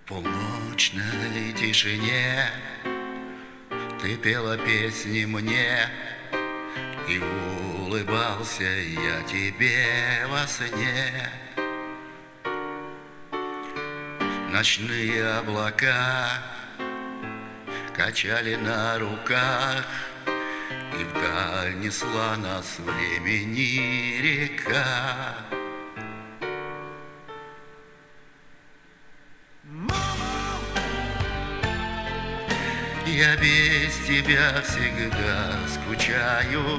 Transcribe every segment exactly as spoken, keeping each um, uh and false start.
полночной тишине ты пела песни мне, и улыбался я тебе во сне. Ночные облака качали на руках, и вдаль несла нас времени река. Я без тебя всегда скучаю,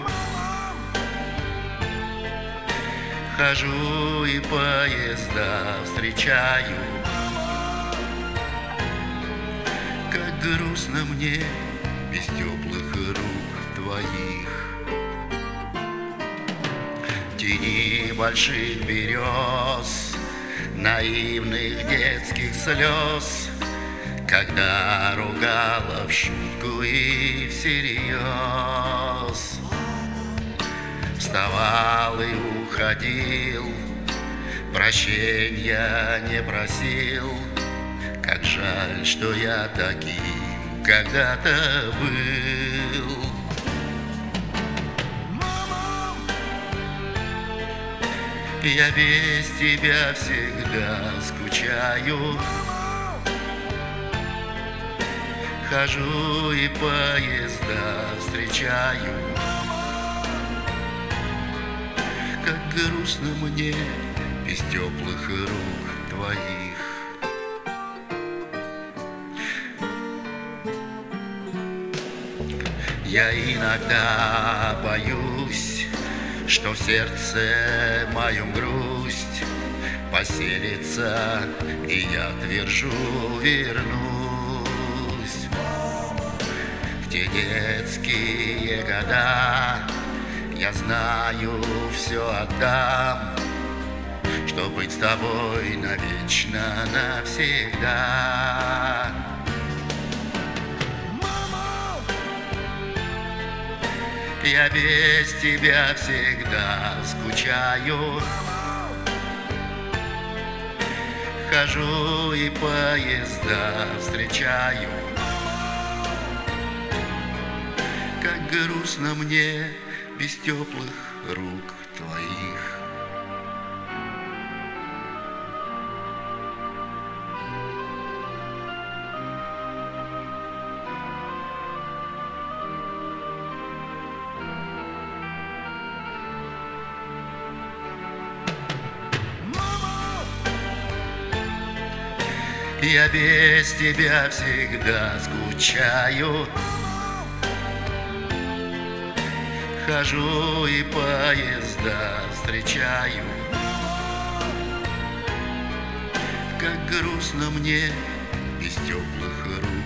хожу и поезда встречаю. Как грустно мне без теплых рук твоих, в тени больших берез, наивных детских слез, когда ругала в шутку и всерьез. Вставал и уходил, прощения не просил. Как жаль, что я таким когда-то был. Я без тебя всегда скучаю, хожу и поезда встречаю. Как грустно мне без теплых рук твоих. Я иногда боюсь, что в сердце моем грусть поселится, и я твержу вернусь. В те детские года я знаю, все отдам, чтоб быть с тобой навечно, навсегда. Я без тебя всегда скучаю, хожу и поезда встречаю. Как грустно мне без теплых рук твоих. Я без тебя всегда скучаю, хожу и поезда встречаю. Как грустно мне без теплых рук.